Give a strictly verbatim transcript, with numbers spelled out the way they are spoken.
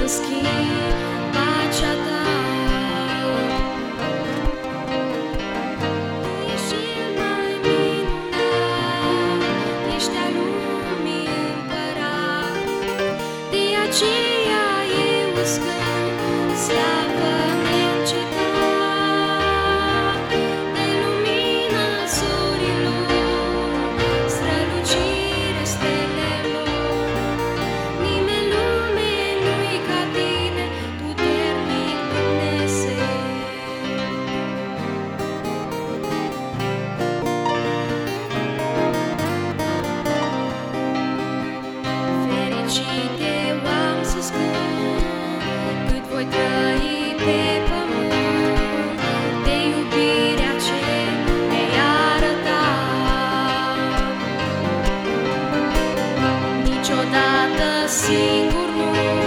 schimb pacea ta. Tu ești cel mai minunat, ești al lumii împărat, de aceea eu îți cânt slavă neîncetat. De lumina sorilor, strălucire stelelor, nimeni în lume nu-i ca tine, puternic Dumnezeu. Fericit eu am să spun, cât voi trăi pe pământ, de iubirea ce mi-ai arătat. Niciodată singur nu